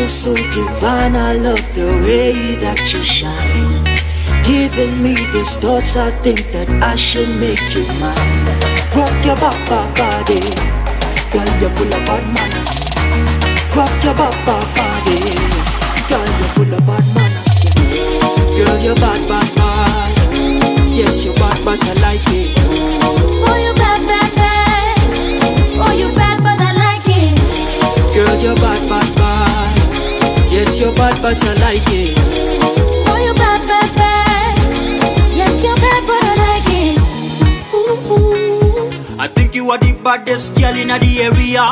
is so divine, I love the way that you shine. Giving me these thoughts, I think that I should make you mine. Rock your body, girl, you're full of bad manners. Rock your body, girl, you're full of bad manners. Girl, you're bad. Yes, you're bad, but I like it. Oh, you bad. Oh, you bad, but I like it. Girl, you're bad. Yes, you're bad, but I like it. Oh, you bad. Yes, you're bad, but I like it. Ooh. I think you are the baddest girl in the area.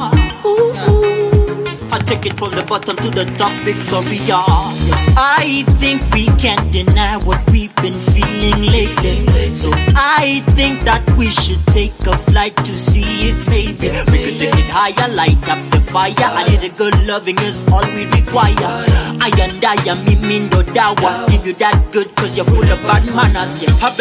I take it from the bottom to the top, Victoria. I think we can't deny what we've been feeling lately. So I think that we should take a flight to see it, maybe. We could take it higher, light up the fire. A little good loving is all we require. I and I am me no dawa. Give you that good cause you're full of bad manners, yeah.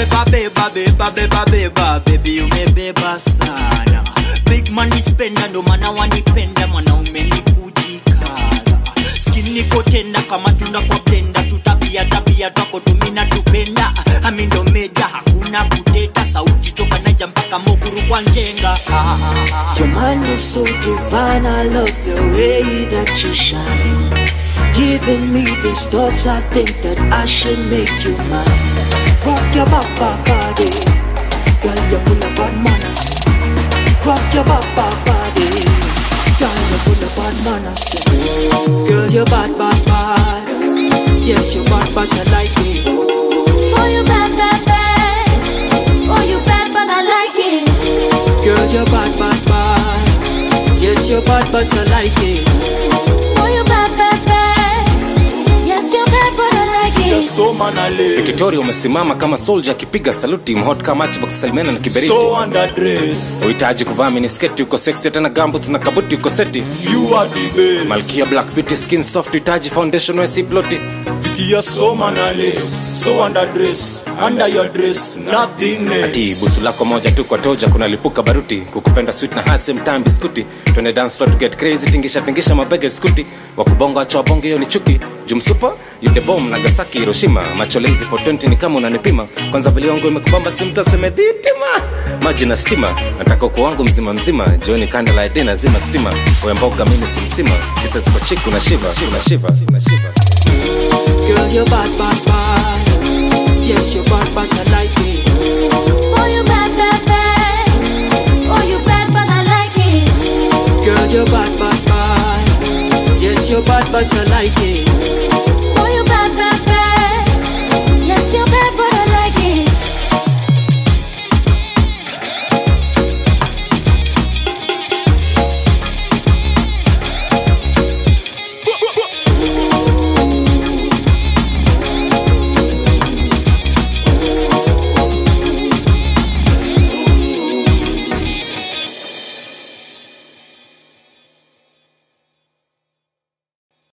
Baby, you may beba sana. Big money spender, no man I want to spend them on how many Fuji cars. Skinny kotenda kama tunda kwa blender. Tutabia twako tumina tupenda. Amindo meja hakuna kuteta. Sauti toka naija mpaka mokuru kwa njenga. Your mind is so divine, I love the way that you shine. Giving me these thoughts, I think that I should make you mine. Rock your body, girl, you're full of bad manners. Rock your body, girl, you're full of bad manners. Girl, you're bad. Yes, you're bad, but I like it. Oh, you bad. Oh, you bad, but I like it. Girl, you're bad. Yes, you're bad, but I like it. Oh, you bad. Yes, you're bad, but I like it. So manale Victoria umesimama kama soldier kipiga saluti mhot kama matchbox Salmena na kiberiti. So underdress Uhitaji kuvaa minisketi uko sexy tena gumboots na kabuti uko seti. You are the best. Malkia Black Beauty skin soft uhitaji foundation we si ploti. Vikia so manale so underdress. Under your dress nothing else. Ati busu lako moja tu kwa toja kuna lipuka baruti. Kukupenda sweet na hot same time biskuti. Twende dance floor to get crazy tingisha mabega skuti. Wakubonga acho bonge yo ni chuki. Jumsupa you the bomb Nagasaki Hiroshima. Macho lazy for 20 ni kama unanipima. Kwanza viliongo imekubamba si mtu aseme dhitima. Maji na stima nataka uko wangu mzima. Johnny candlelight dinner zima stima. Kwa mboga mimi simsima. Kisa ziko chick una shiva. Girl, you're bad. Yes, you're bad, but I like it. Oh, you bad. Oh, you bad, but I like it. Girl, you're bad. Yes, you're bad, but I like it.